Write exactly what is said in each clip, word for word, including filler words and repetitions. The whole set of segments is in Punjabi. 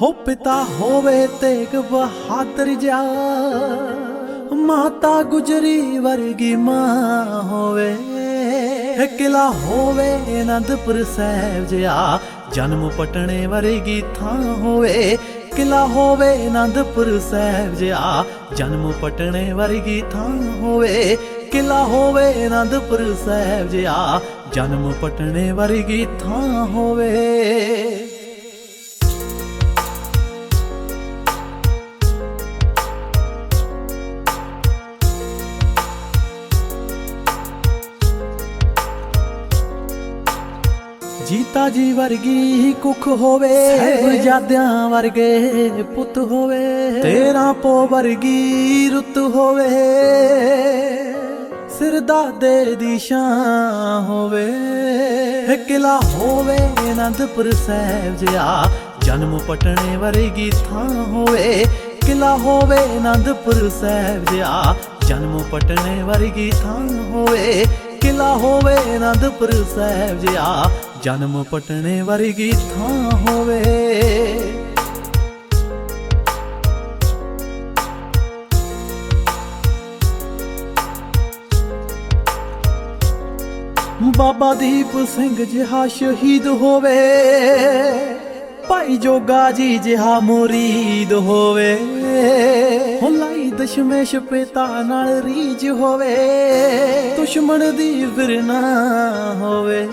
ਹੋ ਪਿਤਾ ਹੋਵੇ ਤੇਗ ਬਹਾਦਰ ਜਾ, ਮਾਤਾ ਗੁਜਰੀ ਵਰਗੀ ਮਾਂ ਹੋਵੇ। ਕਿਲਾ ਹੋਵੇ ਅਨੰਦਪੁਰ ਸਾਹਿਬ ਜਿਹਾ, ਜਨਮ ਪਟਣੇ ਵਰਗੀ ਥਾਂ ਹੋਵੇ। ਕਿਲਾ ਹੋਵੇ ਅਨੰਦਪੁਰ ਸਾਹਿਬ ਜਿਹਾ, ਜਨਮ ਪਟਣੇ ਵਰਗੀ ਥਾਂ ਹੋਵੇ। ਕਿਲਾ ਹੋਵੇ ਅਨੰਦਪੁਰ ਸਾਹਿਬ ਜਿਹਾ, ਜਨਮ ਪਟਣੇ ਵਰਗੀ ਥਾਂ ਹੋਵੇ। ਜੀਤਾ ਜੀ ਵਰਗੀ ਕੁੱਖ ਹੋਵੇ, ਸਾਹਿਬਜ਼ਾਦਿਆਂ ਵਰਗੇ ਪੁੱਤ ਹੋਵੇ। ਤੇਰਾਂ ਪੋ ਵਰਗੀ ਰੁੱਤ ਹੋਵੇ, ਸਿਰਦਾਦੇ ਦੀ ਸ਼ਾਨ ਹੋਵੇ। ਕਿਲਾ ਹੋਵੇ ਅਨੰਦਪੁਰ ਸਾਹਿਬ ਜਿਹਾ, ਜਨਮ ਪਟਣੇ ਵਰਗੀ ਥਾਂ ਹੋਵੇ। ਕਿਲਾ ਹੋਵੇ ਅਨੰਦਪੁਰ ਸਾਹਿਬ ਜਿਹਾ, ਜਨਮ ਪਟਣੇ ਵਰਗੀ ਥਾਂ ਹੋਵੇ। ਕਿਲਾ ਹੋਵੇ ਅਨੰਦਪੁਰ ਸਾਹਿਬ ਜਿਹਾ, ਜਨਮ ਪਟਣੇ ਵਰਗੀ ਥਾਂ ਹੋਵੇ। ਬਾਬਾ ਦੀਪ ਸਿੰਘ ਜਿਹਾ ਸ਼ਹੀਦ ਹੋਵੇ, ਭਾਈ ਜੋਗਾ ਜੀ ਜਿਹਾ ਮੁਰੀਦ ਹੋਵੇ। ਹੁਲਾਈ ਦਸ਼ਮੇਸ਼ ਪਿਤਾ ਨਾਲ ਰੀਝ ਹੋਵੇ, ਦੁਸ਼ਮਣ ਦੀ ਫਿਰ ਨਾ ਹੋਵੇ।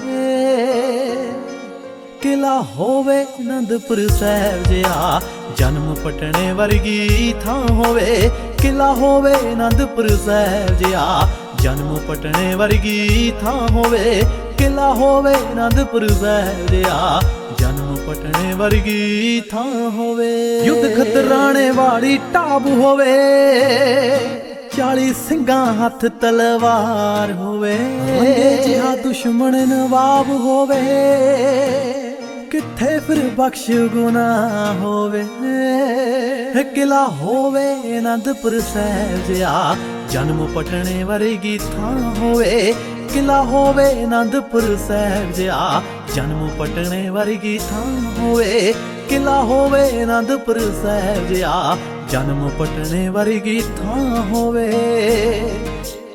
ਕਿਲਾ ਹੋਵੇ ਅਨੰਦਪੁਰ ਸਾਹਿਬ ਜਿਹਾ, ਜਨਮ ਪਟਣੇ ਵਰਗੀ ਥਾਂ ਹੋਵੇ। ਕਿਲਾ ਹੋਵੇ ਅਨੰਦਪੁਰ ਸਾਹਿਬ ਜਿਹਾ, ਜਨਮ ਪਟਣੇ ਵਰਗੀ ਥਾਂ ਹੋਵੇ। ਕਿਲਾ ਹੋਵੇ ਅਨੰਦਪੁਰ ਸਾਹਿਬ ਜਿਹਾ, ਜਨਮ ਪਟਣੇ ਵਰਗੀ ਥਾਂ ਹੋਵੇ। ਯੁੱਧ ਖਤਰਾਣੇ ਵਾਲੀ ਢਾਬ ਹੋਵੇ, ਚਾਲੀ ਸਿੰਘਾਂ ਹੱਥ ਤਲਵਾਰ ਹੋਵੇ। ਜਿਹਾ ਦੁਸ਼ਮਣ ਨਵਾਬ ਹੋਵੇ, ਕਿੱਥੇ ਫਿਰ ਬਖਸ਼ ਗੁਨਾਹ ਹੋਵੇ। ਕਿਲਾ ਹੋਵੇ ਅਨੰਦਪੁਰ ਸਾਹਿਬ ਜਿਹਾ, ਜਨਮ ਪਟਣੇ ਵਰਗੀ ਥਾਂ ਹੋਵੇ। ਕਿਲਾ ਹੋਵੇ ਅਨੰਦਪੁਰ ਸਾਹਿਬ ਜਿਹਾ, ਜਨਮ ਪਟਣੇ ਵਰਗੀ ਥਾਂ ਹੋਵੇ। ਕਿਲਾ ਹੋਵੇ ਅਨੰਦਪੁਰ ਸਾਹਿਬ ਜਿਹਾ, ਜਨਮ ਪਟਣੇ ਵਰਗੀ ਥਾਂ ਹੋਵੇ।